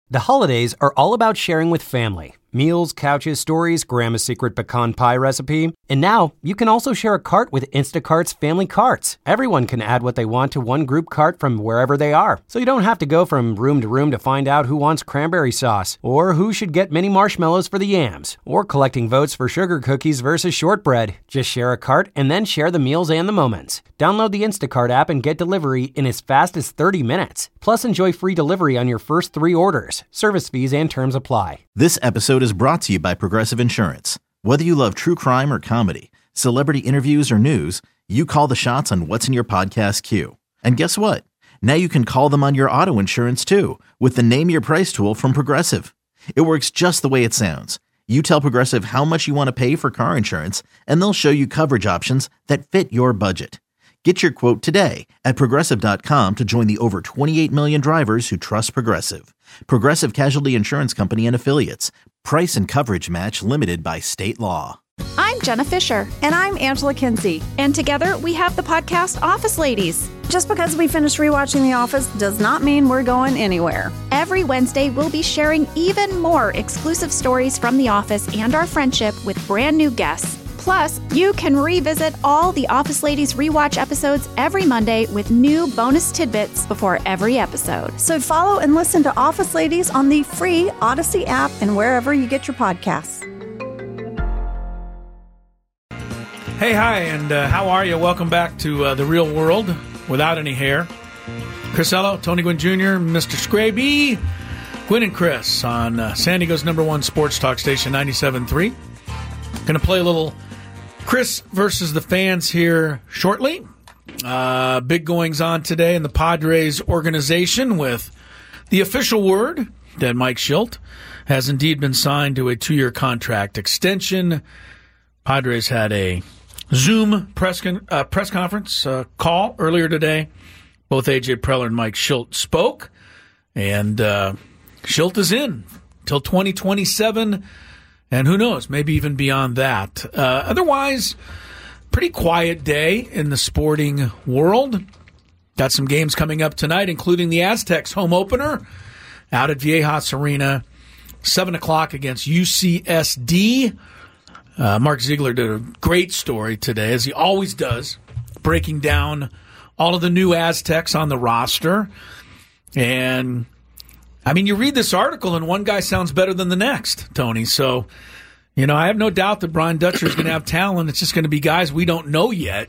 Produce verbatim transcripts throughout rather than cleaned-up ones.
The holidays are all about sharing with family. Meals, couches, stories, Grandma's secret pecan pie recipe. And now, you can also share a cart with Instacart's Family Carts. Everyone can add what they want to one group cart from wherever they are. So you don't have to go from room to room to find out who wants cranberry sauce, or who should get mini marshmallows for the yams, or collecting votes for sugar cookies versus shortbread. Just share a cart and then share the meals and the moments. Download the Instacart app and get delivery in as fast as thirty minutes. Plus, enjoy free delivery on your first three orders. Service fees and terms apply. This episode is brought to you by Progressive Insurance. Whether you love true crime or comedy, celebrity interviews or news, you call the shots on what's in your podcast queue. And guess what? Now you can call them on your auto insurance too with the Name Your Price tool from Progressive. It works just the way it sounds. You tell Progressive how much you want to pay for car insurance, and they'll show you coverage options that fit your budget. Get your quote today at Progressive dot com to join the over twenty-eight million drivers who trust Progressive. Progressive Casualty Insurance Company and Affiliates. Price and coverage match limited by state law. I'm Jenna Fisher. And I'm Angela Kinsey. And together we have the podcast Office Ladies. Just because we finished rewatching The Office does not mean we're going anywhere. Every Wednesday, we'll be sharing even more exclusive stories from The Office and our friendship with brand new guests. Plus, you can revisit all the Office Ladies rewatch episodes every Monday with new bonus tidbits before every episode. So follow and listen to Office Ladies on the free Odyssey app and wherever you get your podcasts. Hey, hi, and uh, how are you? Welcome back to uh, The Real World Without Any Hair. Chris Ello, Tony Gwynn Junior, Mister Scraby, Gwynn and Chris on uh, San Diego's number one sports talk station, ninety-seven point three. Going to play a little Chris versus the fans here shortly. Uh, big goings on today in the Padres organization with the official word that Mike Shildt has indeed been signed to a two-year contract extension. Padres had a Zoom press con- uh, press conference uh, call earlier today. Both A J Preller and Mike Shildt spoke, and uh, Shildt is in till twenty twenty-seven. And who knows, maybe even beyond that. Uh, otherwise, pretty quiet day in the sporting world. Got some games coming up tonight, including the Aztecs home opener out at Viejas Arena, seven o'clock against U C S D. Uh, Mark Ziegler did a great story today, as he always does, breaking down all of the new Aztecs on the roster. And I mean, you read this article, and one guy sounds better than the next, Tony. So, you know, I have no doubt that Brian Dutcher is going to have talent. It's just going to be guys we don't know yet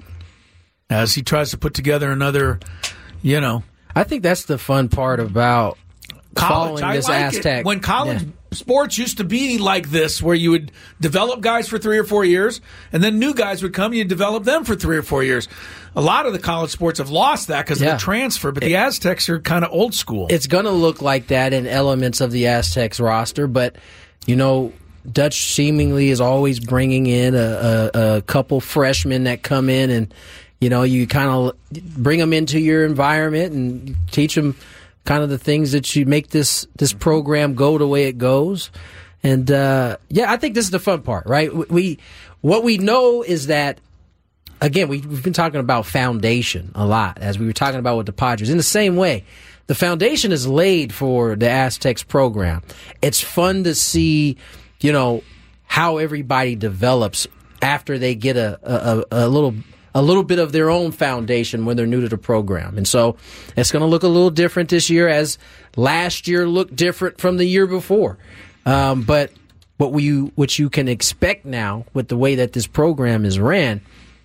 as he tries to put together another, you know. I think that's the fun part about college. following I this like Aztec. It. When college yeah. sports used to be like this, where you would develop guys for three or four years, and then new guys would come, you'd develop them for three or four years. A lot of the college sports have lost that because yeah. of the transfer, but the Aztecs are kind of old school. It's going to look like that in elements of the Aztecs roster, but, you know, Dutch seemingly is always bringing in a, a, a couple freshmen that come in and, you know, you kind of bring them into your environment and teach them kind of the things that you make this, this program go the way it goes. And, uh, yeah, I think this is the fun part, right? We, what we know is that, again, we, we've been talking about foundation a lot, as we were talking about with the Padres. In the same way, the foundation is laid for the Aztecs program. It's fun to see, you know, how everybody develops after they get a, a, a little a little bit of their own foundation when they're new to the program. And so it's going to look a little different this year, as last year looked different from the year before. Um, but what we what you can expect now with the way that this program is ran,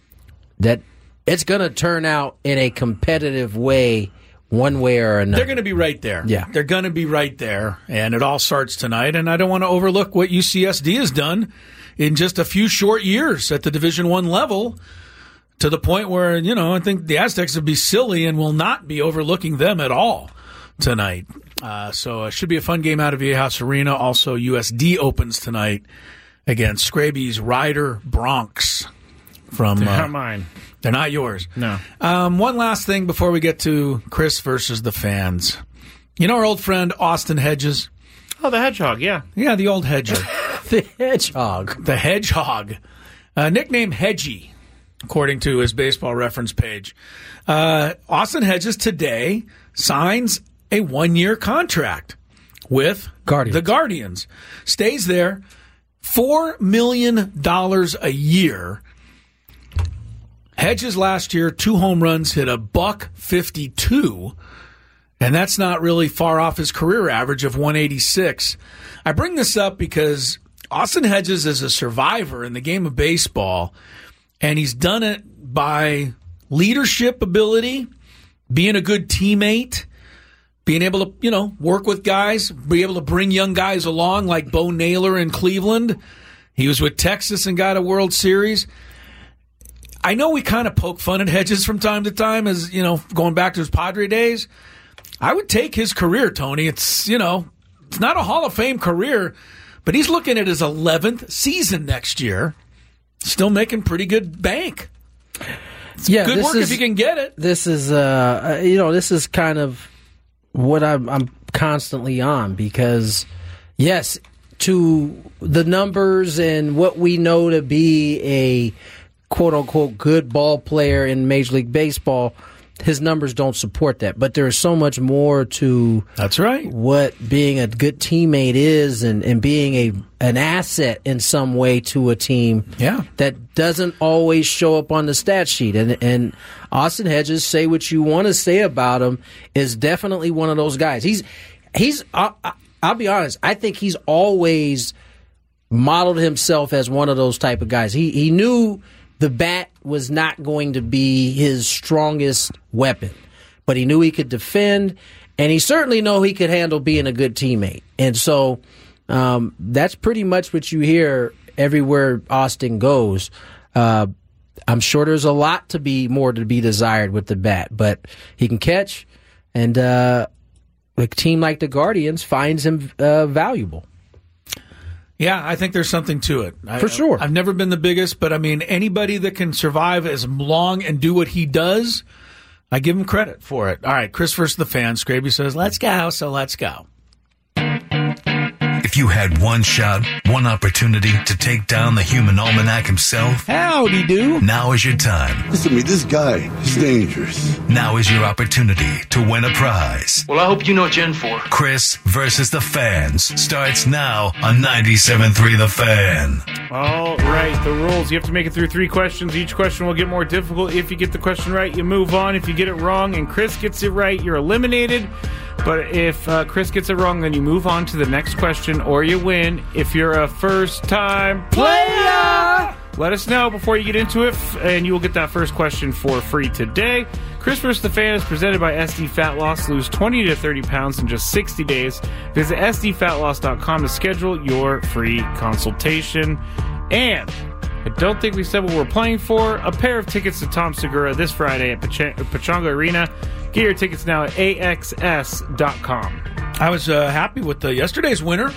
that it's going to turn out in a competitive way, one way or another. They're going to be right there. Yeah. They're going to be right there, and it all starts tonight. And I don't want to overlook what U C S D has done in just a few short years at the Division One level, to the point where, you know, I think the Aztecs would be silly and will not be overlooking them at all tonight. Uh, so it should be a fun game out of Viejas Arena. Also, U S D opens tonight against Scraby's Rider Bronx. From, They're uh, not mine. They're not yours. No. Um, one last thing before we get to Chris versus the fans. You know our old friend Austin Hedges? Oh, the Hedgehog, yeah. Yeah, the old Hedger. The Hedgehog. The Hedgehog. Uh, nickname Hedgie, according to his baseball reference page. Uh, Austin Hedges today signs a one-year contract with Guardians. the Guardians. Stays there. four million dollars a year. Hedges last year, two home runs, hit a buck fifty-two, and that's not really far off his career average of one eighty-six. I bring this up because Austin Hedges is a survivor in the game of baseball, and he's done it by leadership ability, being a good teammate, being able to, you know, work with guys, be able to bring young guys along like Bo Naylor in Cleveland. He was with Texas and got a World Series. I know we kind of poke fun at Hedges from time to time as, you know, going back to his Padre days. I would take his career, Tony. It's, you know, it's not a Hall of Fame career, but he's looking at his eleventh season next year, still making pretty good bank. It's yeah, good work is, if you can get it. This is, uh, you know, this is kind of what I'm, I'm constantly on because, yes, to the numbers and what we know to be a quote-unquote good ball player in Major League Baseball, his numbers don't support that. But there is so much more to That's right. what being a good teammate is and, and being a an asset in some way to a team Yeah. that doesn't always show up on the stat sheet. And, and Austin Hedges, say what you want to say about him, is definitely one of those guys. He's, he's. I'll, I'll be honest, I think he's always modeled himself as one of those type of guys. He He knew the bat was not going to be his strongest weapon, but he knew he could defend, and he certainly knew he could handle being a good teammate. And so um, that's pretty much what you hear everywhere Austin goes. Uh, I'm sure there's a lot to be more to be desired with the bat, but he can catch, and uh, a team like the Guardians finds him uh, valuable. Yeah, I think there's something to it. I, For sure. I've never been the biggest, but I mean, anybody that can survive as long and do what he does, I give him credit for it. All right, Chris versus the fan. Scraby says, let's go, so let's go. If you had one shot, one opportunity to take down the human almanac himself, Howdy do. now is your time. Listen to me, this guy is dangerous. Now is your opportunity to win a prize. Well, I hope you know what you're in for. Chris versus the Fans starts now on ninety-seven point three The Fan. All right, the rules. You have to make it through three questions. Each question will get more difficult. If you get the question right, you move on. If you get it wrong and Chris gets it right, you're eliminated. But if uh, Chris gets it wrong, then you move on to the next question or you win. If you're a first-time player, let us know before you get into it, and you will get that first question for free today. Chris versus the Fan is presented by S D Fat Loss. Lose twenty to thirty pounds in just sixty days. Visit S D fat loss dot com to schedule your free consultation. And I don't think we said what we're playing for. A pair of tickets to Tom Segura this Friday at Pach- Pechanga Arena. Get your tickets now at A X S dot com. I was uh, happy with the yesterday's winner.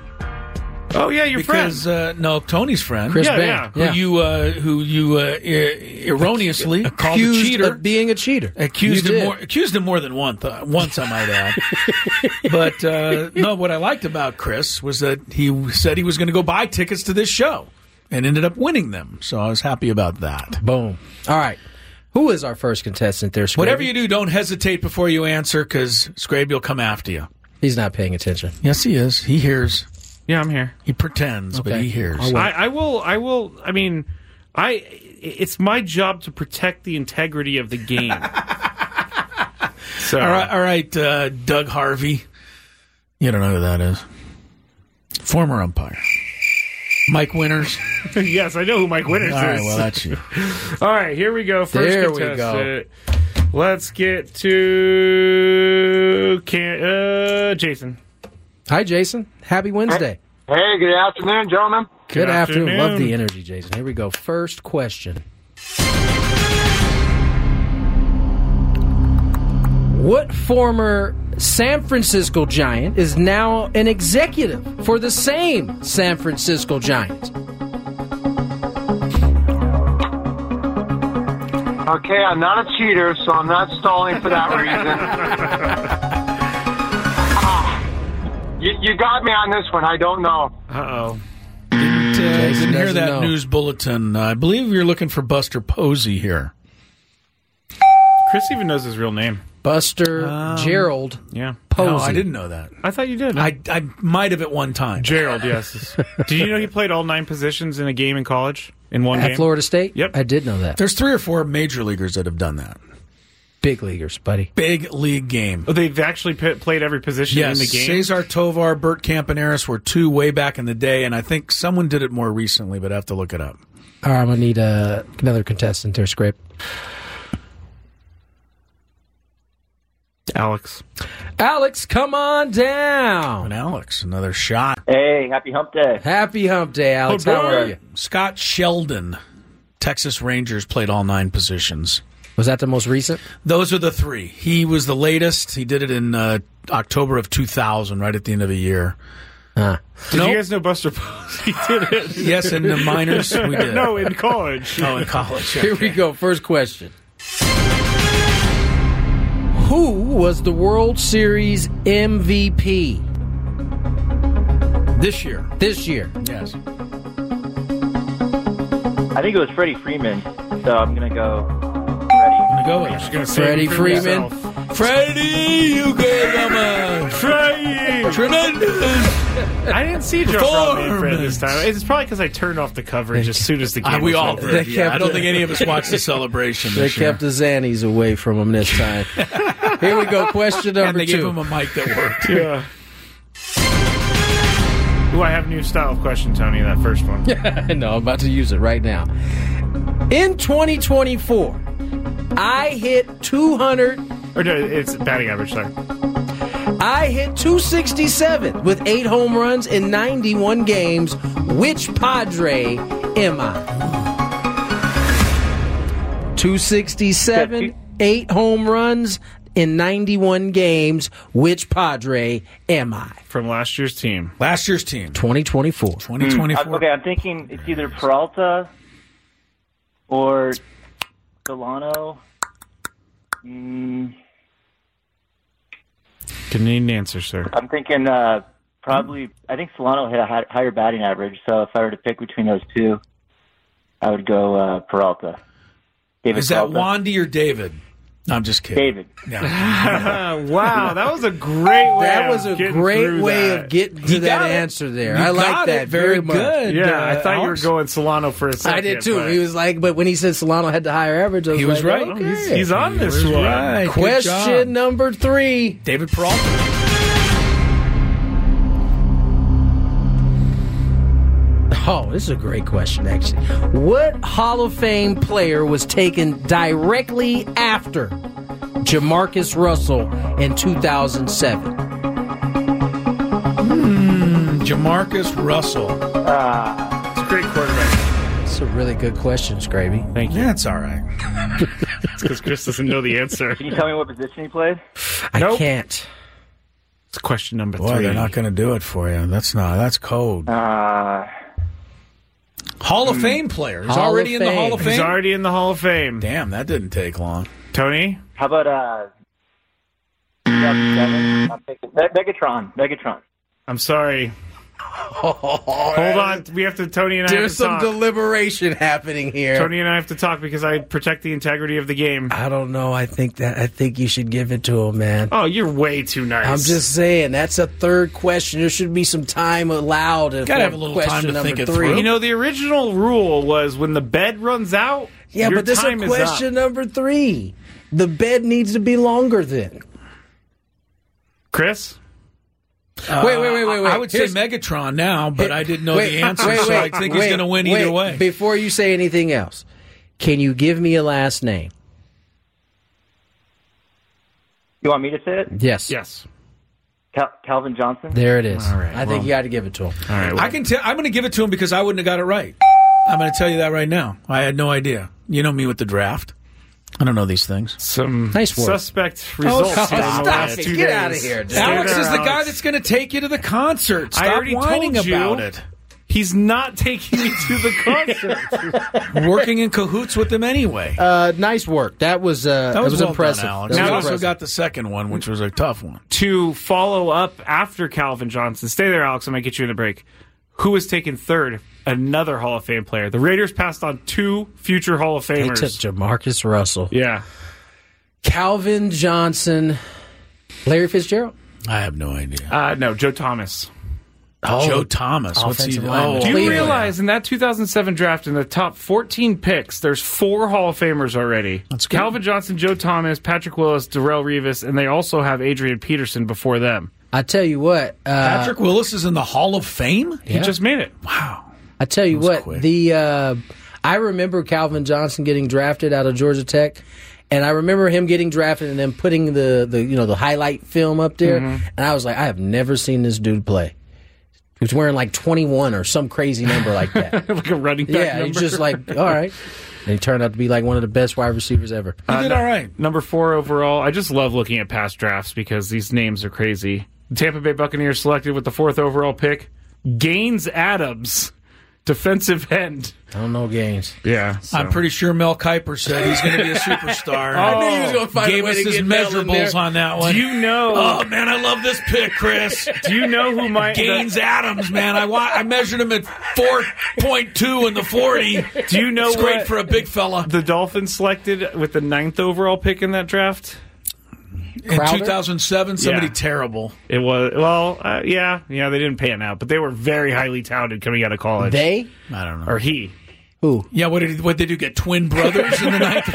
Oh yeah, your because, friend. Uh, no, Tony's friend. Chris Yeah, Bank. yeah. Who Yeah. you uh, who you uh, er- erroneously called a Accused cheater. of being a cheater. Accused You him did. more. Accused him more than once. Uh, once, I might add. But uh, no, what I liked about Chris was that he said he was going to go buy tickets to this show, and ended up winning them. So I was happy about that. Boom. All right. Who is our first contestant there, Scraby? Whatever you do, don't hesitate before you answer, because Scraby will come after you. He's not paying attention. Yes, he is. He hears. Yeah, I'm here. He pretends, but Okay. he hears. I'll wait. I, I will. I will. I mean, I. It's my job to protect the integrity of the game. So, All right, all right, uh, Doug Harvey. You don't know who that is. Former umpire. Mike Winters. yes, I know who Mike Winters All right, is. well, that's you. All right, here we go. First There we contestant. Let's get to can, uh, Jason. Hi, Jason. Happy Wednesday. Hey, good afternoon, gentlemen. Good, Good afternoon. afternoon. Love the energy, Jason. Here we go. First question. What former San Francisco Giant is now an executive for the same San Francisco Giants? Okay, I'm not a cheater, so I'm not stalling for that reason. Ah, you, you got me on this one. I don't know. Uh-oh. Didn't, uh, Jason didn't hear doesn't that know. news bulletin. Uh, I believe you're looking for Buster Posey here. Chris even knows his real name. Buster Um, Gerald Yeah. Posey. No, I didn't know that. I thought you did. I, I might have at one time. Gerald, yes. Did you know he played all nine positions in a game in college? In one At game? Florida State? Yep. I did know that. There's three or four major leaguers that have done that. Big leaguers, buddy. Big league game. Oh, they've actually p- played every position Yes, in the game? Cesar Tovar, Bert Campaneris were two way back in the day, and I think someone did it more recently, but I have to look it up. All right, I'm going to need uh, another contestant there, Scrape. Alex. Alex, come on down. And Alex, another shot. Hey, happy hump day. Happy hump day, Alex. How are you? Scott Sheldon, Texas Rangers, played all nine positions. Was that the most recent? Those are the three. He was the latest. He did it in uh, October of two thousand, right at the end of the year. Huh. Did Nope. you guys know Buster Posey did it? Yes, in the minors, we did. No, in college. Oh, in college. Here we go. First question. Who was the World Series M V P This year. this year? Yes. I think it was Freddie Freeman, so I'm going to go Freddie. I'm going to go with Just it. gonna save Freddie it for Freeman. yourself. Freddie, you gave him a Freddie! tremendous. I didn't see Joe Fred Fred this time. It's probably because I turned off the coverage as soon as the game Uh, we was all over. did. They Yeah, kept I don't it. think any of us watched the celebration They this year. kept the Xannies away from him this time. Here we go. Question and number they gave two. him a mic that worked. Yeah. Ooh, I have a new style of question, Tony, that first one. No, I'm about to use it right now. In twenty twenty-four, I hit two hundred. Or no, it's batting average, sorry. I hit two sixty-seven with eight home runs in ninety-one games. Which Padre am I? two sixty-seven, eight home runs in ninety-one games. Which Padre am I? From last year's team. Last year's team. twenty twenty-four. twenty twenty-four. Uh, okay, I'm thinking it's either Peralta or Solano. Mm, Can need an answer, sir. I'm thinking uh, probably, I think Solano hit a hi- higher batting average, so if I were to pick between those two, I would go uh, Peralta. David Is that Peralta. Wandy or David? No, I'm just kidding. David. Yeah. Wow, that was a great way That of was a getting great through way that. of getting to You that got it. answer there. You I like got that it. Very much. good. Yeah, Uh, I thought Alex? you were going Solano for a second. I did too. but- He was like, but when he said Solano had the higher average, I was He was like, right. okay. He's, he's on He this was one. right. Good job. Question number three. David Peralta. Oh, this is a great question, actually. What Hall of Fame player was taken directly after Jamarcus Russell in two thousand seven? Jamarcus Russell. Uh, It's a great quarterback. That's a really good question, Scravy. Thank you. Yeah, it's all right. It's because Chris doesn't know the answer. can you tell me what position he played? I Nope. can't. It's question number Boy, three. they're not going to do it for you. That's not. That's code. Uh, Hall of Fame player. He's Hall already of in the Fame. Hall of Fame. He's already in the Hall of Fame. Damn, that didn't take long. Tony? how about uh, two thousand seven? I'm thinking Me- Megatron. Megatron. I'm sorry. Hold on. We have to, Tony and I There's have to some talk. deliberation happening here. Tony and I have to talk because I protect the integrity of the game. I don't know. I think that I think you should give it to him, man. Oh, you're way too nice. I'm just saying that's a third question. There should be some time allowed. Gotta for have a little question time to number think it three. through. You know, the original rule was when the bed runs out, Yeah, your but this is time is question up. number three. The bed needs to be longer then. Chris? Uh, wait, wait, wait, wait, wait. I would Here's- say Megatron now, but I didn't know Wait, the answer, wait, so wait, I think he's wait, going to win wait. either way. Before you say anything else, can you give me a last name? You want me to say it? Yes. Yes. Cal- Calvin Johnson? There it is. All right, I well. think you got to give it to him. All right. Well, I can tell. I'm going to give it to him because I wouldn't have got it right. I'm going to tell you that right now. I had no idea. You know me with the draft. I don't know these things. some Nice work. suspect results stop here in the it. last Stop it. two Get days. outta here, dude. Stay Alex there, is the guy Alex. that's going to take you to the concert. Stop I already whining told you. about it. He's not taking me to the concert. Working in cahoots with them anyway. Uh, nice work. That was uh, that was, well impressive. done, Alex. That We was also impressive. got the second one, which was a tough one. To follow up after Calvin Johnson, stay there, Alex. I'm going to get you in the break. Who was taken third? Another Hall of Fame player. The Raiders passed on two future Hall of They Famers. took Jamarcus Russell. Yeah. Calvin Johnson, Larry Fitzgerald. I have no idea. Uh, no, Joe Thomas. Oh, Joe Thomas. What's he? Oh, do you realize in that two thousand seven draft, in the top fourteen picks, there's four Hall of Famers already? That's good. Calvin Johnson, Joe Thomas, Patrick Willis, Darrelle Revis, and they also have Adrian Peterson before them. I tell you what, uh, Patrick Willis is in the Hall of Fame. He yeah. just made it. Wow. I tell you what, quick. the uh, I remember Calvin Johnson getting drafted out of Georgia Tech. And I remember him getting drafted and then putting the, the you know the highlight film up there, mm-hmm. and I was like, I have never seen this dude play. He was wearing like twenty-one or some crazy number like that, like a running back. Yeah, number. he's just like, all right. And he turned out to be like one of the best wide receivers ever. He did uh, all right. Number four overall. I just love looking at past drafts because these names are crazy. The Tampa Bay Buccaneers selected with the fourth overall pick, Gaines Adams, defensive end. I don't know Gaines. Yeah. So. I'm pretty sure Mel Kiper said he's going to be a superstar. oh, I knew he was going to find Gave a way us to his get measurables on that one. Do you know? Oh, man, I love this pick, Chris. Do you know who might... Gaines Adams, man. I wa- I measured him at four point two in the forty. Do you know It's great what for a big fella. The Dolphins selected with the ninth overall pick in that draft? In Crowder? two thousand seven, somebody Yeah. terrible. It was, well, uh, yeah, yeah, they didn't pan out, but they were very highly touted coming out of college. They? I don't know. Or he. Who? Yeah, what did what did they do? Get twin brothers in the ninth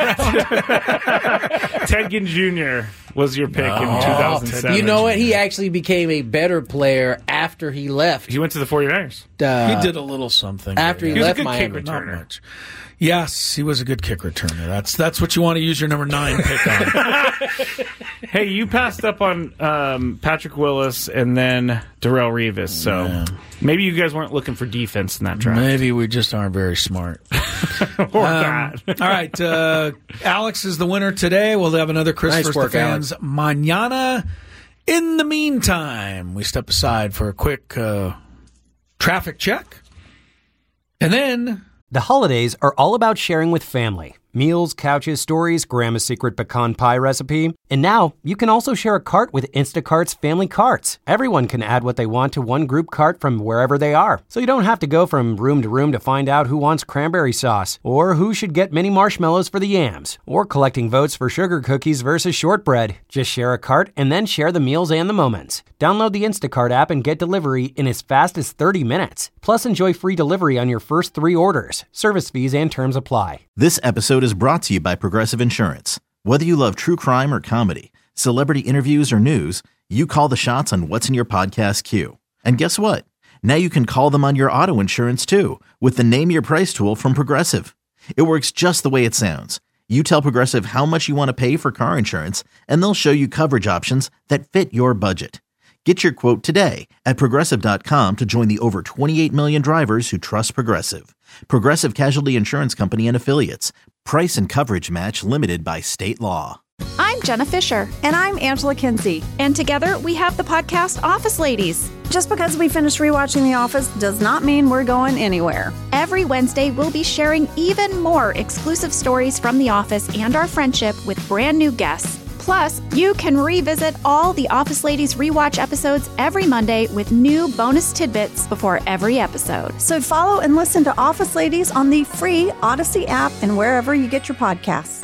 round? Ted Ginn Junior was your pick Oh, in two thousand seven. You know what? He actually became a better player after he left. He went to the 49ers. Uh, he did a little something. after he, He was a left good Miami. kick Not returner. much. Yes, he was a good kick returner. That's that's what you want to use your number nine pick on. Hey, you passed up on um, Patrick Willis and then Darrelle Revis, so Yeah. maybe you guys weren't looking for defense in that draft. Maybe we just aren't very smart. or Um, that. all right, uh, Alex is the winner today. We'll have another Chris Nice First work, the Fans mañana. In the meantime, we step aside for a quick uh, traffic check, and then The holidays are all about sharing with family. Meals, couches, stories, Grandma's secret pecan pie recipe. And now, you can also share a cart with Instacart's family carts. Everyone can add what they want to one group cart from wherever they are. So you don't have to go from room to room to find out who wants cranberry sauce, or who should get mini marshmallows for the yams, or collecting votes for sugar cookies versus shortbread. Just share a cart and then share the meals and the moments. Download the Instacart app and get delivery in as fast as thirty minutes. Plus, enjoy free delivery on your first three orders. Service fees and terms apply. This episode is brought to you by Progressive Insurance. Whether you love true crime or comedy, celebrity interviews or news, you call the shots on what's in your podcast queue. And guess what? Now you can call them on your auto insurance too with the Name Your Price tool from Progressive. It works just the way it sounds. You tell Progressive how much you want to pay for car insurance, and they'll show you coverage options that fit your budget. Get your quote today at Progressive dot com to join the over twenty-eight million drivers who trust Progressive. Progressive Casualty Insurance Company and Affiliates. Price and coverage match limited by state law. I'm Jenna Fisher. And I'm Angela Kinsey. And together we have the podcast Office Ladies. Just because we finished rewatching The Office does not mean we're going anywhere. Every Wednesday, we'll be sharing even more exclusive stories from The Office and our friendship with brand new guests. Plus, you can revisit all the Office Ladies rewatch episodes every Monday with new bonus tidbits before every episode. So follow and listen to Office Ladies on the free Odyssey app and wherever you get your podcasts.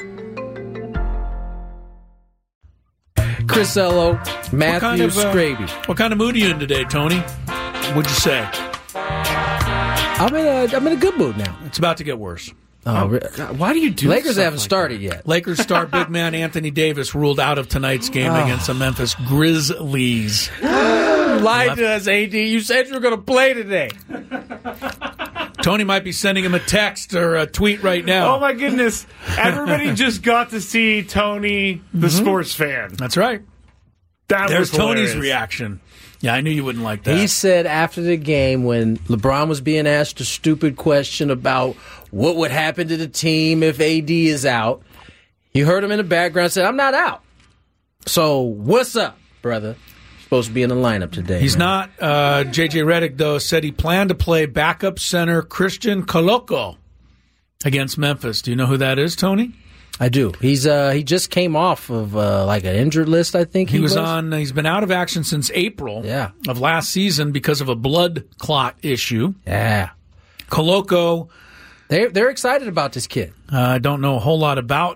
Chris Ello, Matthew what kind of, uh, Scraby. What kind of mood are you in today, Tony? What'd you say? I'm in a I'm in a good mood now. It's about to get worse. Oh, re- God, why do you do Lakers stuff haven't like started yet. Lakers star big man Anthony Davis ruled out of tonight's game Oh. against the Memphis Grizzlies. Lied to us, A D. You said you were going to play today. Tony might be sending him a text or a tweet right now. Oh, my goodness. Everybody just got to see Tony, the Mm-hmm. sports fan. That's right. That There's was Tony's hilarious. reaction. Yeah, I knew you wouldn't like that. He said after the game when LeBron was being asked a stupid question about what would happen to the team if A D is out, you heard him in the background say, I'm not out. So what's up, brother? Supposed to be in the lineup today. He's man. not. Uh, J J Redick, though, said he planned to play backup center Christian Coloco against Memphis. Do you know who that is, Tony? I do. He's uh he just came off of uh, like an injured list, I think. He, He, was, on. He's been out of action since April Yeah. of last season because of a blood clot issue. Yeah. Coloco, They they're excited about this kid. I uh, don't know a whole lot about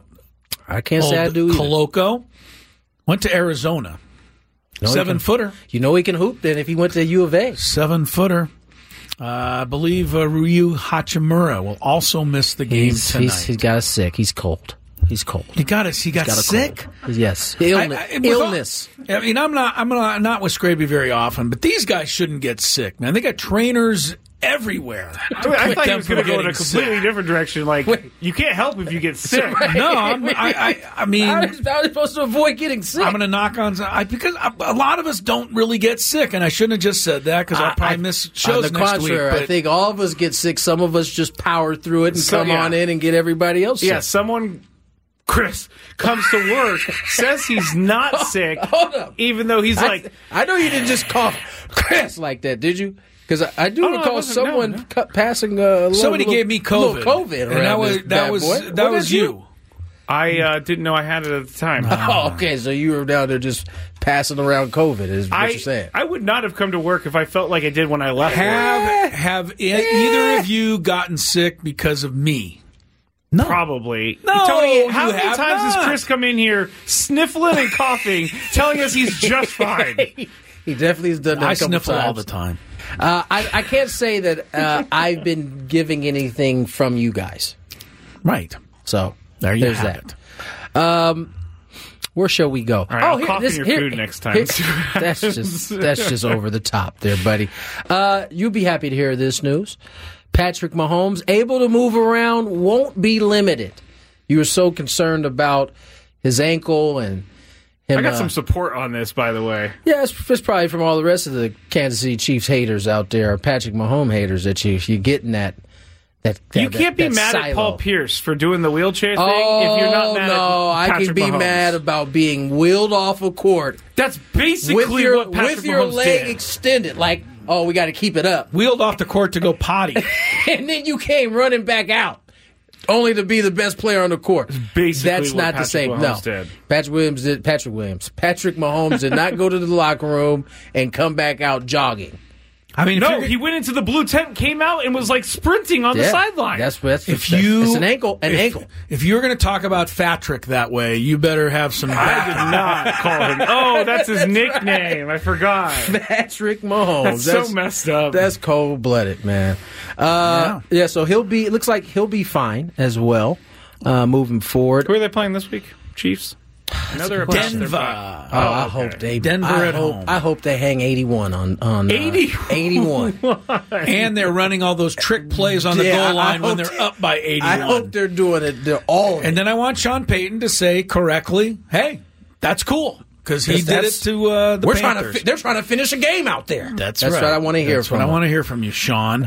I can't say I do either. Coloco went to Arizona. No, Seven can, footer. You know he can hoop then if he went to U of A. Seven footer. Uh, I believe uh, Ryu Hachimura will also miss the game he's, tonight. He's, he got us sick. He's cold. He's cold. He got us. He got, got sick. Cold. Yes, illness. I, I, illness. All, I mean, I'm not. I'm not, not with Scraby very often, but these guys shouldn't get sick, man. They got trainers everywhere. I, mean, I thought he was going to go in a completely sick. different direction. Like, Wait. you can't help if you get sick. Right. No, I'm, I, I, I mean, how are you supposed to avoid getting sick? I'm going to knock on I, because I, a lot of us don't really get sick, and I shouldn't have just said that because I'll probably I, miss shows on the next contrary, week. But I think all of us get sick. Some of us just power through it and so, come yeah. on in and get everybody else sick. Yeah, someone. Chris comes to work, says he's not sick, Hold up. even though he's I, like... I know you didn't just call Chris like that, did you? Because I, I do oh, recall no, someone no, no. cu- passing a little, Somebody little, gave me COVID. Little COVID and that was, that was, boy. that was you. you. I uh, didn't know I had it at the time. Oh, okay, so you were down there just passing around COVID is what I, you're saying. I would not have come to work if I felt like I did when I left Have, work. have e- either of you gotten sick because of me? No. Probably. No, Tony, how many have times not. has Chris come in here sniffling and coughing, telling us he's just fine? He definitely has done that I a couple sniffle times. all the time. Uh, I, I can't say that uh, I've been giving anything from you guys. Right. So there you there's have that. It. Um, where shall we go? All right, I'll cough in your here, food next time. Here, that's just that's just over the top there, buddy. Uh, you'll be happy to hear this news. Patrick Mahomes, able to move around, won't be limited. You were so concerned about his ankle and him. I got uh, some support on this, by the way. Yeah, it's, it's probably from all the rest of the Kansas City Chiefs haters out there, Patrick Mahomes haters that you, you're getting that. that, that you can't that, be that mad silo. at Paul Pierce for doing the wheelchair thing oh, if you're not mad no, at Patrick I can be Mahomes. mad about being wheeled off a court. That's basically with your, what Patrick with your Mahomes leg did. extended, like, oh, we got to keep it up. Wheeled off the court to go potty. And then you came running back out, only to be the best player on the court. Basically That's what not Patrick the same. Mahomes no, did. Patrick Williams did. Patrick Williams. Patrick Mahomes did not go to the locker room and come back out jogging. I mean, no, he went into the blue tent, came out, and was like sprinting on yeah, the sideline. That's that's if that's, you it's an ankle, an if, ankle. If you're going to talk about Fatrick that way, you better have some. I did not call him. Oh, that's his nickname. I forgot. Patrick Mahomes. That's, That's so messed up. That's cold blooded, man. Uh, yeah. yeah, so he'll be. It looks like he'll be fine as well, uh, moving forward. Who are they playing this week? Chiefs. Another Denver. Oh, I okay. hope they Denver I at hope, home. I hope they hang eighty-one on on uh, eighty-one. eighty-one. And they're running all those trick plays on the Yeah, goal line I when hope they're they- up by eighty-one. I hope they're doing it. They're all. Of And it. then I want Sean Payton to say correctly, "Hey, that's cool," because he Because did it that's- to uh, the we're Panthers. trying to. Fi- they're trying to finish a game out there. That's, That's right. what I want to hear That's from. what I them. want to hear from you, Sean.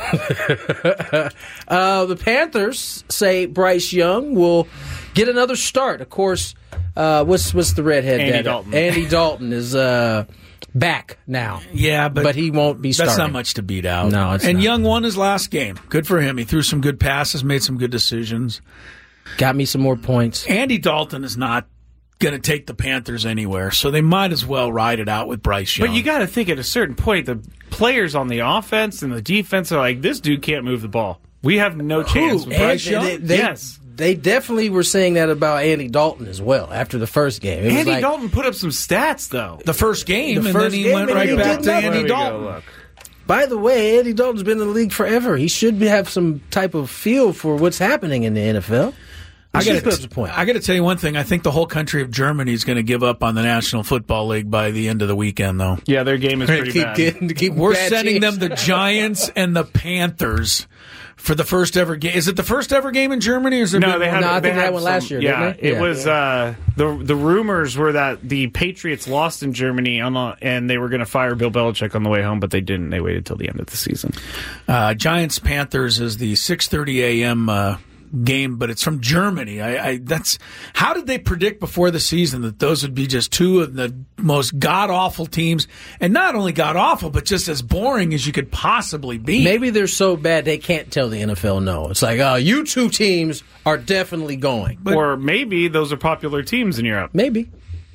Uh, the Panthers say Bryce Young will get another start. Of course, uh, what's what's the redhead? Andy dad? Dalton. Andy Dalton is uh, back now. Yeah, but, But he won't be starting. That's not much to beat out. No, it's and not. Young won his last game. Good for him. He threw some good passes, made some good decisions. Got me some more points. Andy Dalton is not going to take the Panthers anywhere, so they might as well ride it out with Bryce Young. But you got to think at a certain point, the players on the offense and the defense are like, this dude can't move the ball. We have no chance. With Bryce And Young. they, they, yes. They definitely were saying that about Andy Dalton as well after the first game. It was Andy like, Dalton put up some stats, though. the first game, The and first then he game, went and right he back did to nothing. Andy There we Dalton. go, look. by the way, Andy Dalton's been in the league forever. He should be, have some type of feel for what's happening in the N F L. He I should got put up some points. I got to tell you one thing. I think the whole country of Germany is going to give up on the National Football League by the end of the weekend, though. Yeah, their game is pretty keep bad. getting, keep We're bad sending teams. them the Giants and the Panthers for the first ever game. Is it the first ever game in Germany? Or is there No, been they one? had. No, I they think they had had one some- last year, Yeah, didn't they? it Yeah. was. Uh, the The rumors were that the Patriots lost in Germany, on the, and they were going to fire Bill Belichick on the way home, but they didn't. They waited till the end of the season. Uh, Giants Panthers is the six thirty a.m. Uh, game, but it's from Germany. I, I that's how did they predict before the season that those would be just two of the most god awful teams, and not only god awful, but just as boring as you could possibly be. Maybe they're so bad they can't tell the N F L no. It's like, oh, you two teams are definitely going. or maybe those are popular teams in Europe. Maybe.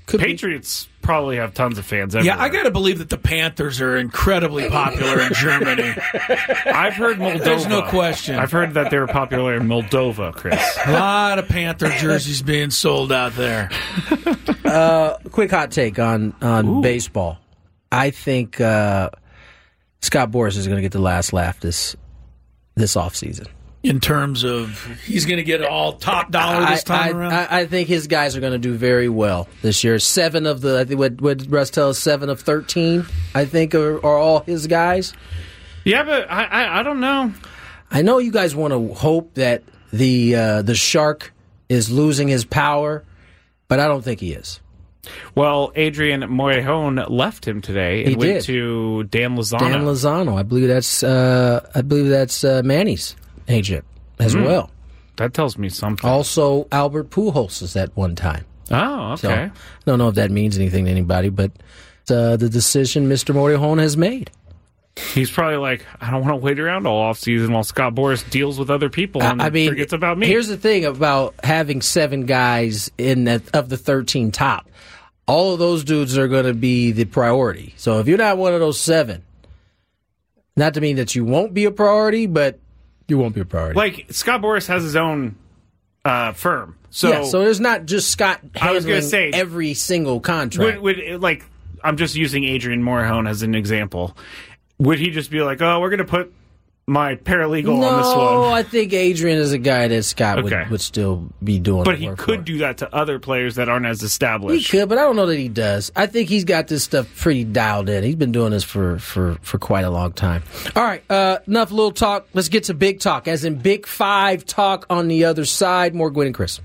Could Patriots be. Probably have tons of fans everywhere. Yeah, I got to believe that the Panthers are incredibly popular in Germany. I've heard Moldova. There's no question. I've heard that they were popular in Moldova, Chris. A lot of Panther jerseys being sold out there. Uh, quick hot take on, on baseball. I think uh, Scott Boras is going to get the last laugh this this offseason. In terms of he's going to get all top dollar this time I, I, around? I, I think his guys are going to do very well this year. Seven of the, I think what, what Russ tells us, seven of thirteen, I think, are, are all his guys. Yeah, but I, I, I don't know. I know you guys want to hope that the uh, the Shark is losing his power, but I don't think he is. Well, Adrian Morejon left him today and He went did. to Dan Lozano. Dan Lozano, I believe that's uh, I believe that's uh, Manny's agent as Mm. well. That tells me something. Also, Albert Pujols at one time. Oh, okay. So, I don't know if that means anything to anybody, but uh, the decision Mister Morejon has made. He's probably like, I don't want to wait around all offseason while Scott Boras deals with other people and I mean, forgets about me. Here's the thing about having seven guys in that of the thirteen top. All of those dudes are going to be the priority. So if you're not one of those seven, not to mean that you won't be a priority, but you won't be a priority. Like, Scott Boras has his own uh, firm. So, yeah, so there's not just Scott I was handling gonna say, every single contract. Would, would, like, I'm just using Adrian Morejon as an example. Would he just be like, oh, we're going to put my paralegal no, on this one? I think Adrian is a guy that Scott Okay. would, would still be doing But the he work could for. do that to other players that aren't as He established. could, but I don't know that he does. I think he's got this stuff pretty dialed in. He's been doing this for, for, for quite a long time. All right, uh, enough little talk. Let's get to big talk, as in Big Five talk on the other side. More Gwen and Chris.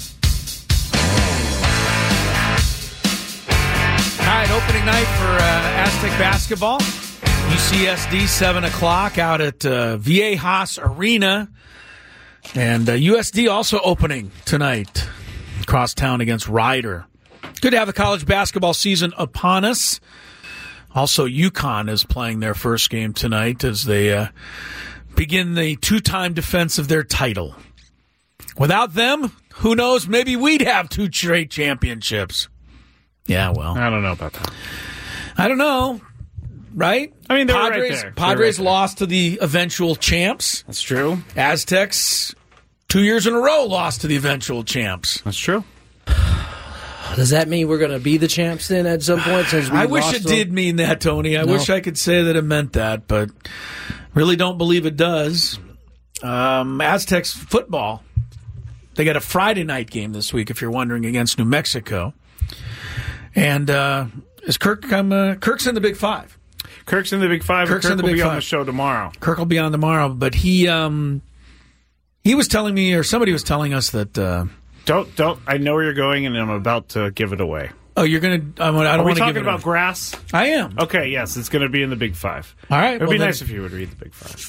All right, opening night for uh, Aztec basketball. U C S D, seven o'clock out at uh, Viejas Arena. And uh, U S D also opening tonight, across town against Ryder. Good to have the college basketball season upon us. Also, UConn is playing their first game tonight as they uh, begin the two-time defense of their title. Without them, who knows, maybe we'd have two straight championships. Yeah, well. I don't know about that. I don't know. Right? I mean, they were Padres, right there. They were Padres right there. lost to the eventual champs. That's true. Aztecs, two years in a row, lost to the eventual champs. That's true. Does that mean we're going to be the champs then at some point? Since we I wish lost it them? did mean that, Tony. I No. wish I could say that it meant that, but really don't believe it does. Um, Aztecs football, they got a Friday night game this week, if you're wondering, against New Mexico. And uh, is Kirk come? Uh, Kirk's in the Big Five. Kirk's in the Big Five. Kirk's Kirk in the will Big be Five. on the show tomorrow. Kirk will be on tomorrow, but he um, he was telling me, or somebody was telling us that. Uh, Don't don't. I know where you're going, and I'm about to give it away. oh, you're gonna. I, I don't Are we want to talking give it about away. grass? I am. Okay, yes, it's going to be in the Big Five. All right. It would well be then- nice if you would read the Big Five.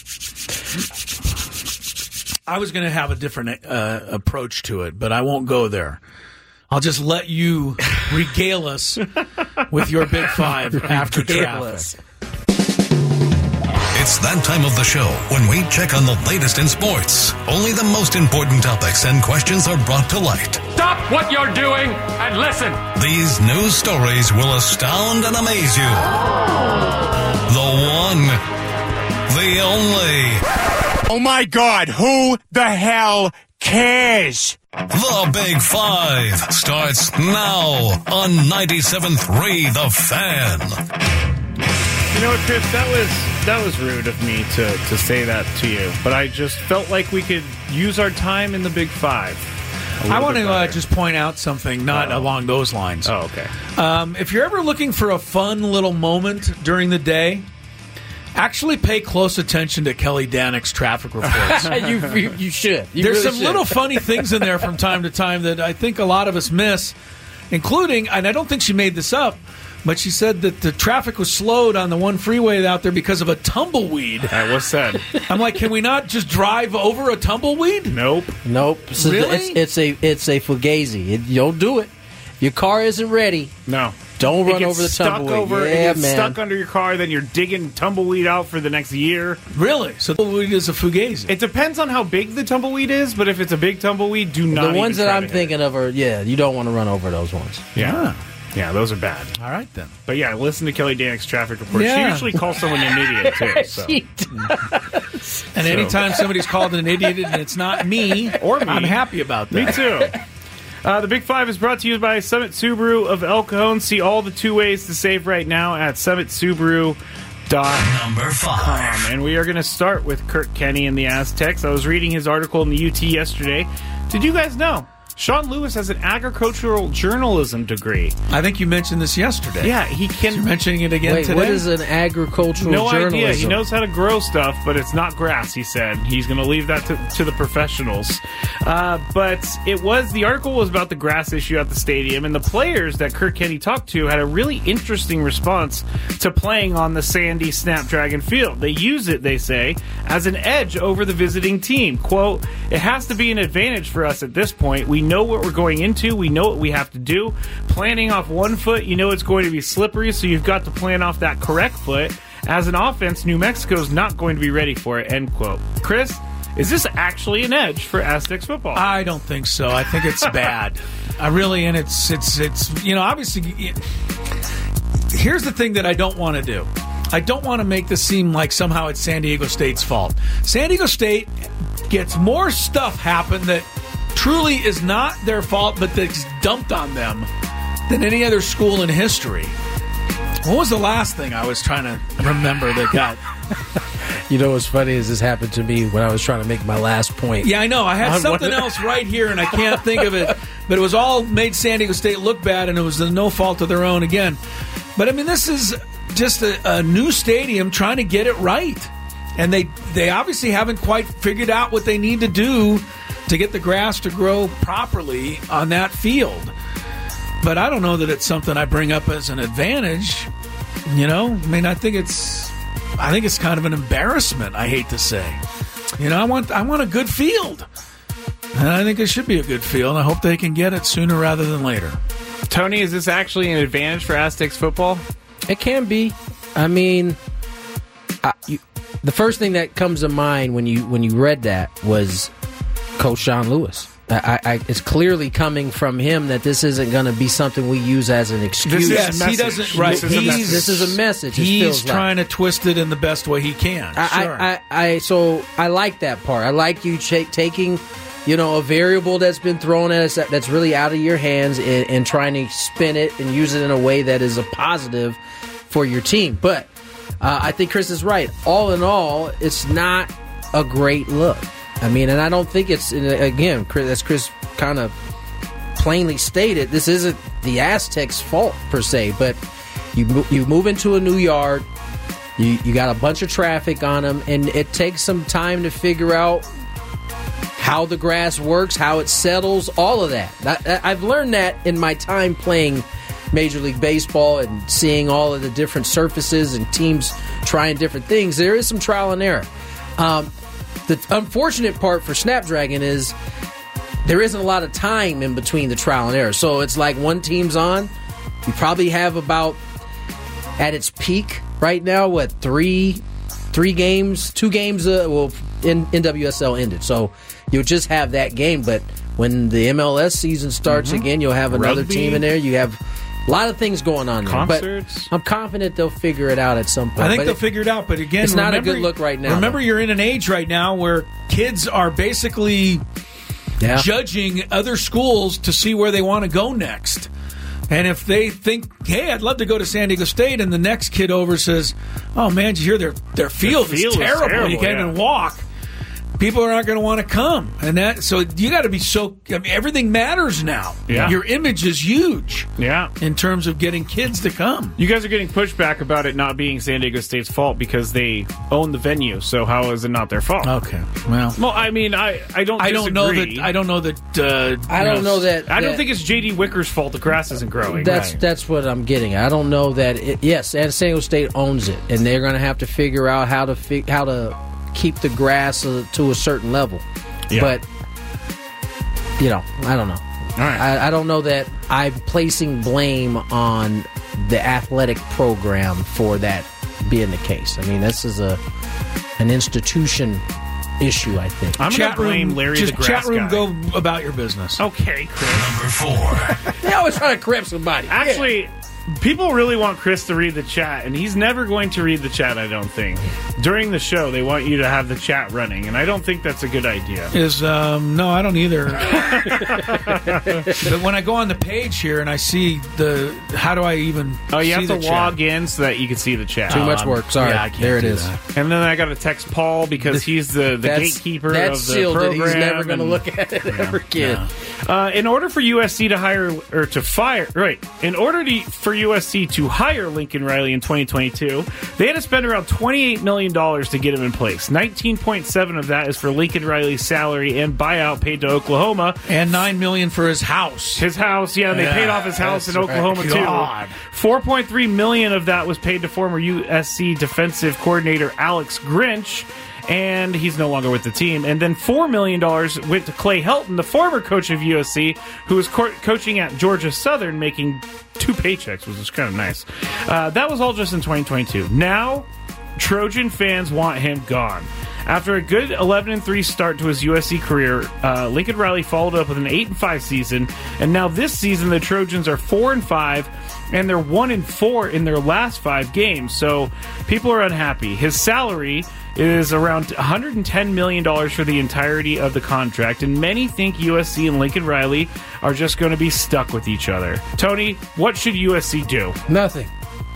I was going to have a different uh, approach to it, but I won't go there. I'll just let you regale us with your Big Five after traffic. It's that time of the show when we check on the latest in sports. Only the most important topics and questions are brought to light. Stop what you're doing and listen. These news stories will astound and amaze you. The one, the only. Oh my God, who the hell cares? The Big Five starts now on ninety-seven point three The Fan. You know what, Chris? That was that was rude of me to, to say that to you, but I just felt like we could use our time in the Big Five. I want to uh, just point out something, not Oh. along those lines. Oh, okay. Um, if you're ever looking for a fun little moment during the day, actually pay close attention to Kelly Danick's traffic reports. you, you, you should. You There's really some should. little funny things in there from time to time that I think a lot of us miss, including, and I don't think she made this up, but she said that the traffic was slowed on the one freeway out there because of a tumbleweed. That was said. I'm like, can we not just drive over a tumbleweed? Nope. Nope. So Really? It's, it's a it's a fugazi. It, you don't do it. Your car isn't ready. No. Don't it run gets over the stuck tumbleweed. Over, Yeah, it gets man. stuck under your car, then you're digging tumbleweed out for the next year. Really? So tumbleweed is a fugazi. It depends on how big the tumbleweed is, but if it's a big tumbleweed, do not. The ones even that try I'm to hit thinking of are, yeah, you don't want to run over those ones. it. Yeah. Yeah, those are bad. All right, then. But yeah, listen to Kelly Danick's traffic report. Yeah. She usually calls someone an idiot, too. So. She does. And So- anytime somebody's called an idiot and it's not me, Or me. I'm happy about that. Me too. Uh, the Big Five is brought to you by Summit Subaru of El Cajon. See all the two ways to save right now at summit subaru dot com. Number five. And we are going to start with Kurt Kenny and the Aztecs. I was reading his article in the U T yesterday. Did you guys know Sean Lewis has an agricultural journalism degree? I think you mentioned this yesterday. Yeah, he can. You're mentioning it again Wait, today? what is an agricultural No journalism? idea. He knows how to grow stuff, but it's not grass, he said. He's going to leave that to, to the professionals. Uh, but it was, the article was about the grass issue at the stadium, and the players that Kurt Kenny talked to had a really interesting response to playing on the sandy Snapdragon field. They use it, they say, as an edge over the visiting team. Quote, it has to be an advantage for us at this point. We know what we're going into. We know what we have to do. Planning off one foot, you know it's going to be slippery, so you've got to plan off that correct foot. As an offense, New Mexico's not going to be ready for it, end quote. Chris, is this actually an edge for Aztecs football? I don't think so. I think it's bad. I really, and it's, it's, it's, you know, obviously, it, here's the thing that I don't want to do. I don't want to make this seem like somehow it's San Diego State's fault. San Diego State gets more stuff happen that truly is not their fault, but that's dumped on them than any other school in history. What was the last thing I was trying to remember that got... You know what's funny is this happened to me when I was trying to make my last point. Yeah, I know. I had On something one- else right here, and I can't think of it. But it was all made San Diego State look bad, and it was the no fault of their own again. But, I mean, this is just a, a new stadium trying to get it right. And they, they obviously haven't quite figured out what they need to do to get the grass to grow properly on that field. But I don't know that it's something I bring up as an advantage. You know? I mean, I think it's... I think it's kind of an embarrassment, I hate to say. You know, I want I want a good field. And I think it should be a good field. I hope they can get it sooner rather than later. Tony, is this actually an advantage for Aztecs football? It can be. I mean, I, you, the first thing that comes to mind when you when you read that was Coach Sean Lewis. I, I, it's clearly coming from him that this isn't going to be something we use as an excuse. Yes, he doesn't. Right, This is a he's, message. This is a message. It He's feels like. trying to twist it in the best way he can. I, sure. I, I, I, so I like that part. I like you ch- taking, you know, a variable that's been thrown at us that, that's really out of your hands and, and trying to spin it and use it in a way that is a positive for your team. But uh, I think Chris is right. All in all, it's not a great look. I mean, and I don't think it's, again, Chris, as Chris kind of plainly stated, this isn't the Aztecs' fault per se, but you mo- you move into a new yard, you you got a bunch of traffic on them, and it takes some time to figure out how the grass works, how it settles, all of that. I, I've learned that in my time playing Major League Baseball and seeing all of the different surfaces and teams trying different things. There is some trial and error. Um, the unfortunate part for Snapdragon is there isn't a lot of time in between the trial and error. So it's like one team's on. You probably have about, at its peak right now, what, three three games, two games, uh, well, N- NWSL ended. So you'll just have that game. But when the M L S season starts Mhm. again, you'll have another Rugby. team in there. You have a lot of things going on there. Concerts. But I'm confident they'll figure it out at some point. I think But they'll it- figure it out, but again, it's not a remember- good look right now. Remember, though. you're in an age right now where kids are basically Yeah. judging other schools to see where they want to go next. And if they think, hey, I'd love to go to San Diego State, and the next kid over says, oh, man, did you hear their, their field, field is is terrible. terrible, You can't yeah. even walk. People are not going to want to come. And that, so you got to be so, I mean, everything matters now. Yeah. Your image is huge Yeah. in terms of getting kids to come. You guys are getting pushback about it not being San Diego State's fault because they own the venue. So how is it not their fault? Okay. Well, Well, I mean, I, I don't I don't know disagree. that. I don't know that. Uh, I you don't know that. I don't that- think it's J D Wicker's fault the grass isn't growing. That's Right. that's what I'm getting at. I don't know that. It, yes, and San Diego State owns it, and they're going to have to figure out how to fig, how to keep the grass uh, to a certain level. Yeah. But you know, I don't know. All right. I, I don't know that I'm placing blame on the athletic program for that being the case. I mean, this is a an institution issue, I think. I'm going to blame Larry just the Grass chat room, guy. go about your business. Okay, Chris. Number four. They always try to correct somebody. Actually, Yeah. people really want Chris to read the chat, and he's never going to read the chat, I don't think. During the show, they want you to have the chat running, and I don't think that's a good idea. Is um, no, I don't either. But when I go on the page here and I see the, how do I even? Oh, you see have to the log chat? in so that you can see the chat. Too much work. Sorry. Yeah, I can't there it do is. that. And then I got to text Paul because he's the, the That's- gatekeeper that's of the sealed it. program. He's never going to and- look at it ever again. Uh, in order for U S C to hire or to fire, right? In order to, for U S C to hire Lincoln Riley in twenty twenty-two, they had to spend around twenty-eight million dollars to get him in place. nineteen point seven of that is for Lincoln Riley's salary and buyout paid to Oklahoma, and nine million for his house. His house, yeah, and they Yeah, paid off his house in that's Oklahoma right. too. God. four point three million of that was paid to former U S C defensive coordinator Alex Grinch, and he's no longer with the team. And then four million dollars went to Clay Helton, the former coach of U S C, who was co- coaching at Georgia Southern, making two paychecks, which is kind of nice. Uh, that was all just in twenty twenty-two. Now, Trojan fans want him gone. After a good eleven and three start to his U S C career, uh, Lincoln Riley followed up with an eight and five season, and now this season the Trojans are four and five, and they're one and four in their last five games. So people are unhappy. His salary is around one hundred ten million dollars for the entirety of the contract, and many think U S C and Lincoln Riley are just going to be stuck with each other. Tony, what should U S C do? Nothing.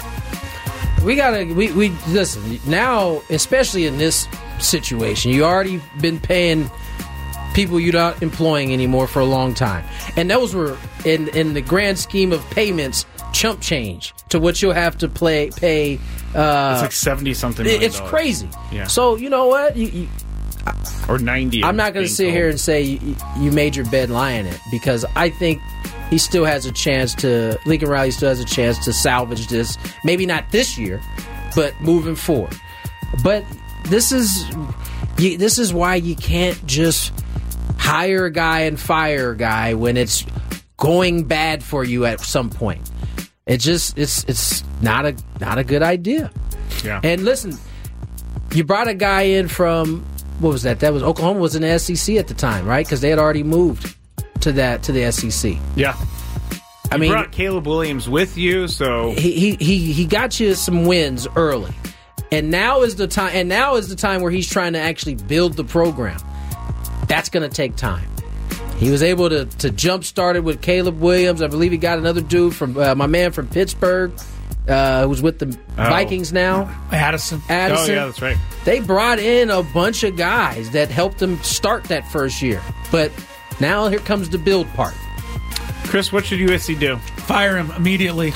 We gotta. We, we listen now, especially in this situation. You already been paying people you're not employing anymore for a long time, and those were in in the grand scheme of payments, chump change to what you'll have to play pay. Uh, It's like seventy something. It's crazy. Yeah. So you know what? You, you, or ninety. I'm not going to sit here and say you, you made your bed lying it, because I think he still has a chance to. Lincoln Riley still has a chance to salvage this. Maybe not this year, but moving forward. But this is you, this is why you can't just hire a guy and fire a guy when it's going bad for you at some point. It just it's it's not a not a good idea. Yeah. And listen, you brought a guy in from what was that? That was Oklahoma was in the S E C at the time, right? Because they had already moved to that to the S E C. Yeah. I you mean, brought Caleb Williams with you, so he, he he he got you some wins early, and now is the time. And now is the time where he's trying to actually build the program. That's going to take time. He was able to to jump started with Caleb Williams. I believe he got another dude from uh, my man from Pittsburgh, uh, who's with the Oh. Vikings now. Addison. Addison. Oh yeah, that's right. They brought in a bunch of guys that helped them start that first year, but now here comes the build part. Chris, what should U S C do? Fire him immediately.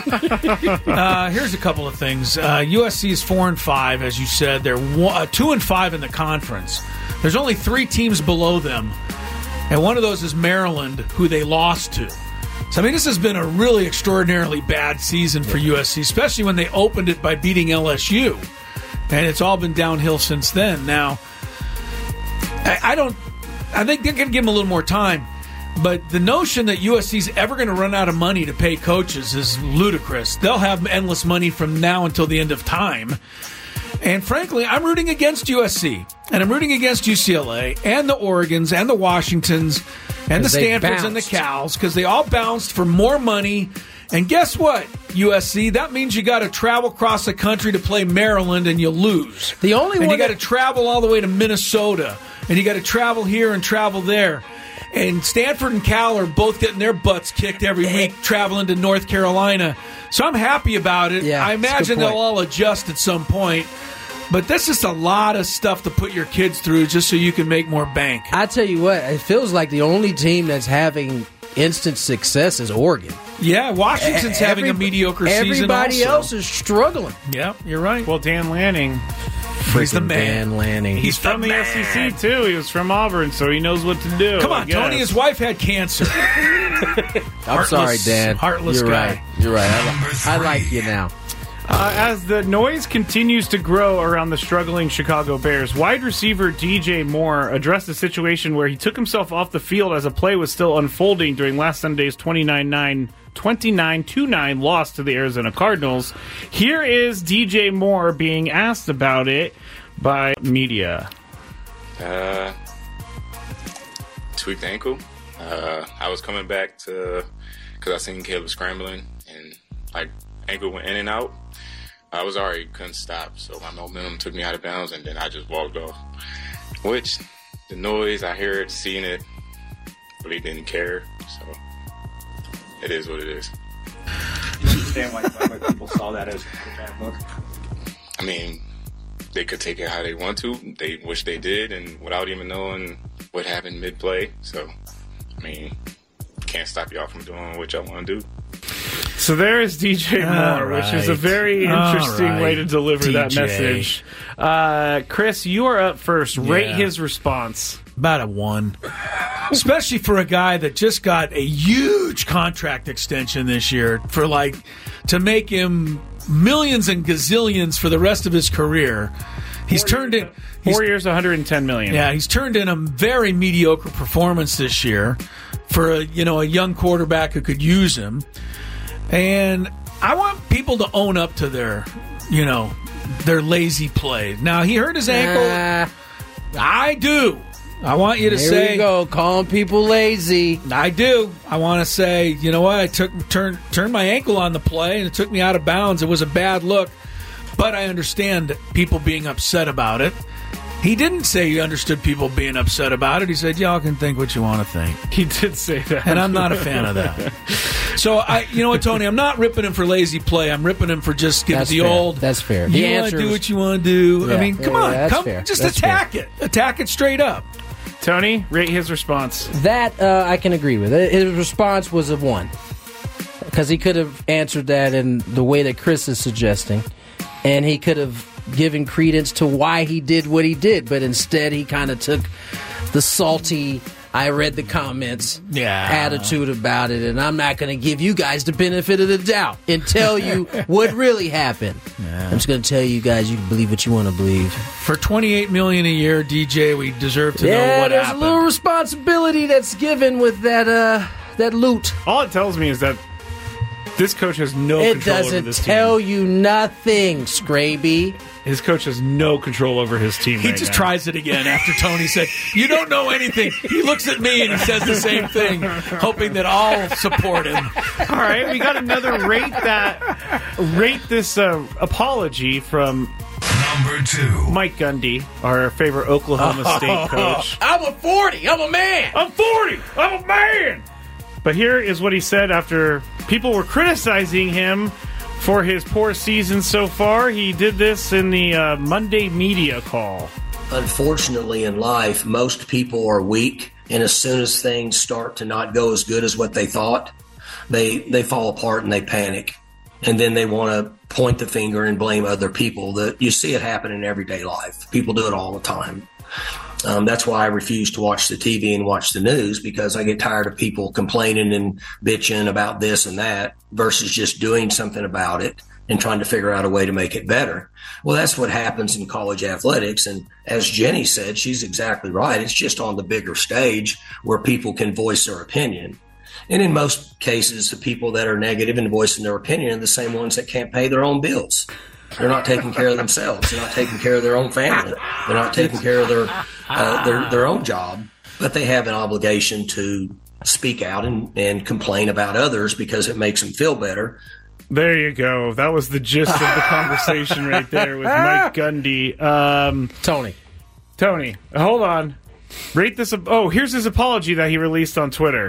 uh, here's a couple of things. Uh, U S C is four and five, as you said. They're one, uh, two and five in the conference. There's only three teams below them, and one of those is Maryland, who they lost to. So I mean, this has been a really extraordinarily bad season for U S C, especially when they opened it by beating L S U, and it's all been downhill since then. Now, I, I don't. I think they're going to give them a little more time. But the notion that U S C's ever going to run out of money to pay coaches is ludicrous. They'll have endless money from now until the end of time. And frankly, I'm rooting against U S C. And I'm rooting against U C L A and the Oregons and the Washingtons and the Stanfords and the Cals, because they all bounced for more money. And guess what, U S C? That means you got to travel across the country to play Maryland, and you lose. The only and one you got to that- travel all the way to Minnesota, and you got to travel here and travel there. And Stanford and Cal are both getting their butts kicked every week traveling to North Carolina. So I'm happy about it. Yeah, I that's a good imagine they'll point. all adjust at some point. But that's just a lot of stuff to put your kids through just so you can make more bank. I tell you what, it feels like the only team that's having instant success is Oregon. Yeah, Washington's having a Every- mediocre season Everybody also. else is struggling. Yeah, you're right. Well, Dan Lanning, He's the Freaking man. Dan Lanning. he's from the S E C too. He was from Auburn, so he knows what to do. Come I on, guess. Tony, his wife had cancer. I'm Heartless- sorry, Dan. heartless You're guy. right. You're right. I, li- I like you now. Uh, as the noise continues to grow around the struggling Chicago Bears, wide receiver D J Moore addressed a situation where he took himself off the field as a play was still unfolding during last Sunday's twenty-nine two nine loss to the Arizona Cardinals. Here is D J Moore being asked about it by media. Uh, tweaked ankle. Uh, I was coming back to because I seen Caleb scrambling and like ankle went in and out. I was already couldn't stop, so my momentum took me out of bounds, and then I just walked off. Which, the noise, I heard, seeing it, really didn't care. So, it is what it is. You understand why, why people saw that as a bad look? I mean, they could take it how they want to. They wish they did, and without even knowing what happened mid-play. So, I mean, can't stop y'all from doing what y'all want to do. So there is D J Moore, right. which is a very interesting right. way to deliver D J. that message. Uh, Chris, you are up first. Rate Yeah. his response. About a one. Especially for a guy that just got a huge contract extension this year for like to make him millions and gazillions for the rest of his career. He's Four turned years, in four he's, years, one hundred ten million. Yeah, he's turned in a very mediocre performance this year for a, you know, a young quarterback who could use him. And I want people to own up to their, you know, their lazy play. Now, he hurt his ankle. Uh, I do. I want you to there say, you go, calling people lazy. I do. I want to say, you know what? I took turned turned my ankle on the play, and it took me out of bounds. It was a bad look, but I understand people being upset about it. He didn't say he understood people being upset about it. He said, y'all can think what you want to think. He did say that. And I'm not a fan of that. So, I, you know what, Tony? I'm not ripping him for lazy play. I'm ripping him for just giving That's the fair. old, That's fair. You The want answer to do is- what you want to do. Yeah, I mean, come yeah, on. yeah, that's come, fair. Just That's attack it. Attack it straight up. Tony, rate his response. That uh, I can agree with. His response was a one. Because he could have answered that in the way that Chris is suggesting. And he could have given credence to why he did what he did. But instead, he kind of took the salty, I read the comments yeah. attitude about it. And I'm not going to give you guys the benefit of the doubt and tell you what really happened. Yeah. I'm just going to tell you guys you can believe what you want to believe. For twenty-eight million dollars a year, D J, we deserve to yeah, know what there's happened. a little responsibility that's given with that uh, that loot. All it tells me is that this coach has no it control over doesn't this tell team. you nothing, Scraby. His coach has no control over his team He right just now. tries it again after Tony said, you don't know anything. He looks at me and he says the same thing, hoping that I'll support him. All right, we got another rate that rate this uh, apology from number two, Mike Gundy, our favorite Oklahoma State coach. I'm a forty. I'm a man. I'm forty. I'm a man. But here is what he said after people were criticizing him for his poor season so far. He did this in the uh, Monday media call. Unfortunately, in life, most people are weak, and as soon as things start to not go as good as what they thought, they they fall apart and they panic. And then they want to point the finger and blame other people. That you see it happen in everyday life. People do it all the time. Um, that's why I refuse to watch the T V and watch the news, because I get tired of people complaining and bitching about this and that versus just doing something about it and trying to figure out a way to make it better. Well, that's what happens in college athletics. And as Jenny said, she's exactly right. It's just on the bigger stage where people can voice their opinion. And in most cases, the people that are negative and voicing their opinion are the same ones that can't pay their own bills. They're not taking care of themselves. They're not taking care of their own family. They're not taking care of their uh, their, their own job. But they have an obligation to speak out and, and complain about others because it makes them feel better. There you go. That was the gist of the conversation right there with Mike Gundy. Um, Tony. Tony, hold on. Rate this. Oh, here's his apology that he released on Twitter.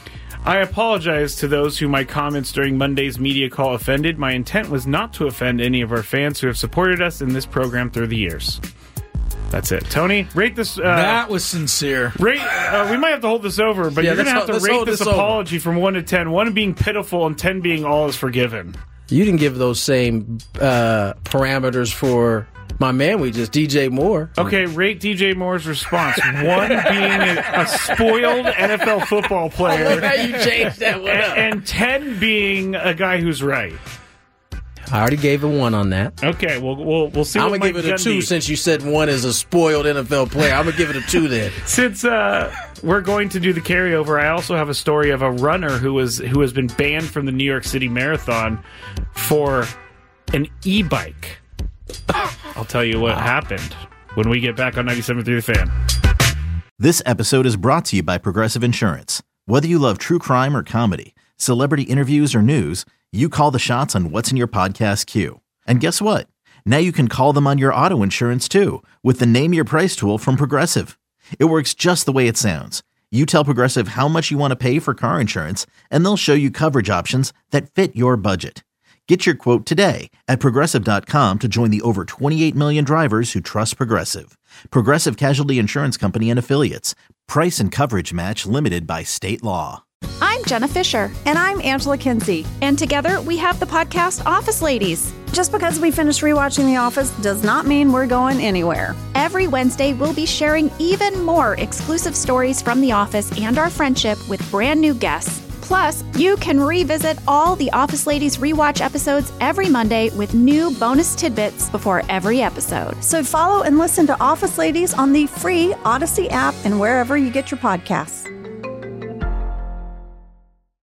I apologize to those who my comments during Monday's media call offended. My intent was not to offend any of our fans who have supported us in this program through the years. That's it. Tony, rate this. Uh, that was sincere. Rate. Uh, we might have to hold this over, but Yeah, you're going to have let's to hold- rate let's this hold this apology from one to ten. One being pitiful and ten being all is forgiven. You didn't give those same uh, parameters for my man we just, D J Moore. Okay, rate D J Moore's response. One being a, a spoiled N F L football player. Look how you changed that one up. And, and ten being a guy who's right. I already gave a one on that. Okay, well, we'll, we'll see I'm what going to Mike give it a two Gundy- since you said one is a spoiled N F L player. I'm going to give it a two then. Since uh, we're going to do the carryover, I also have a story of a runner who was who has been banned from the New York City Marathon for an e-bike. I'll tell you what happened when we get back on ninety-seven point three The Fan. This episode is brought to you by Progressive Insurance. Whether you love true crime or comedy, celebrity interviews or news, you call the shots on what's in your podcast queue. And guess what? Now you can call them on your auto insurance too with the Name Your Price tool from Progressive. It works just the way it sounds. You tell Progressive how much you want to pay for car insurance, and they'll show you coverage options that fit your budget. Get your quote today at Progressive dot com to join the over twenty-eight million drivers who trust Progressive. Progressive Casualty Insurance Company and Affiliates. Price and coverage match limited by state law. I'm Jenna Fisher. And I'm Angela Kinsey. And together we have the podcast Office Ladies. Just because we finished rewatching The Office does not mean we're going anywhere. Every Wednesday, we'll be sharing even more exclusive stories from The Office and our friendship with brand new guests. Plus, you can revisit all the Office Ladies rewatch episodes every Monday with new bonus tidbits before every episode. So follow and listen to Office Ladies on the free Odyssey app and wherever you get your podcasts.